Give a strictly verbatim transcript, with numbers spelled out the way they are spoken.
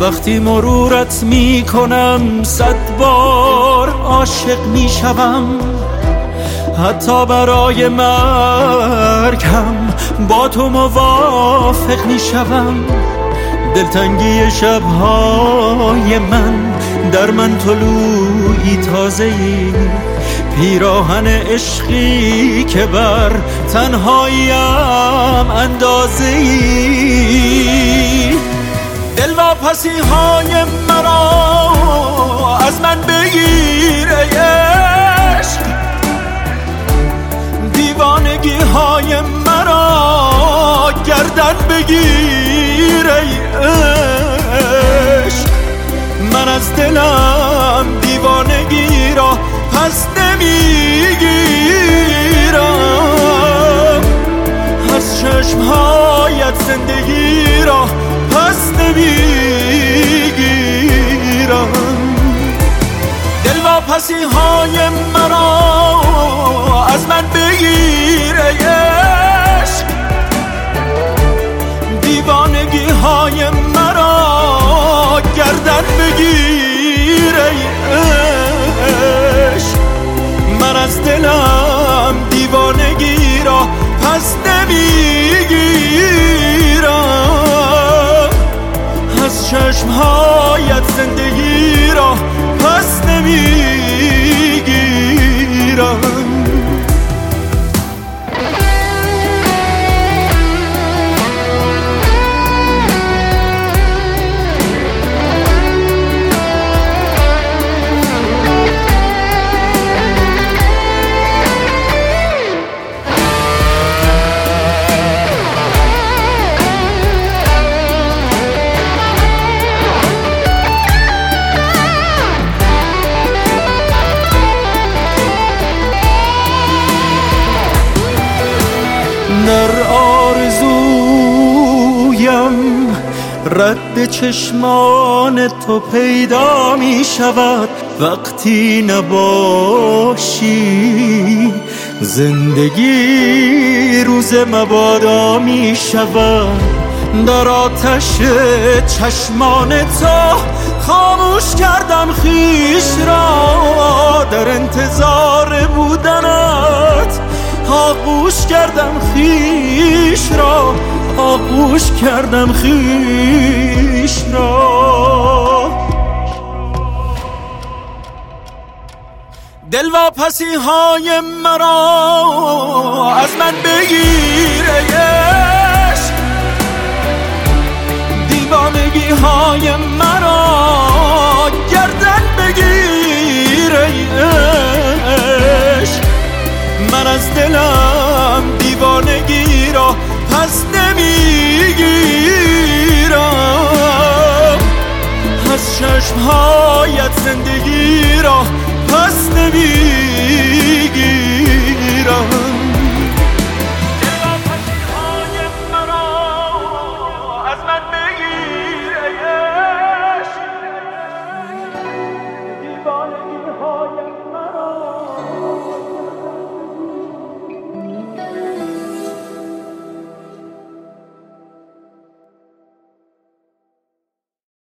وقتی مرورت می کنم صد بار عاشق می شوم، حتی برای مرگم با تو موافق می شوم. دلتنگی شبهای من در من طلوعی تازه‌ای، پیراهن عشقی که بر تنهاییم اندازه‌ای. دلواپسی های مرا از من بگیر ای عشق، دیوانگی های مرا گردن بگیر ای عشق. من از دلم دیوانگی را پس نمیگیرم، از چشمهایت زندگی را پس نمیگیرم. دلواپسی های مرا از من بگیر ای عشق، دیوانگی های مرا گردن بگیر ای عشق. من از دلم دیوانگی را پس نمیگیرم، از چشمهایت زندگی را پس نمیگیرم. در آرزویم رد چشمان تو پیدا می شود، وقتی نباشی زندگی روز مبادا می شود. در آتش چشمان تو خاموش کردم خویش را، در انتظار بودنت آغوش کردم خویش را، آغوش کردم خویش را. دلواپسی های مرا از من بگیر ای عشق، دیوانگی های مرا گردن بگیر ای عشق. من از دلم دیوانگی را پس نمیگیرم، از چشمهایت زندگی را پس نمیگیرم.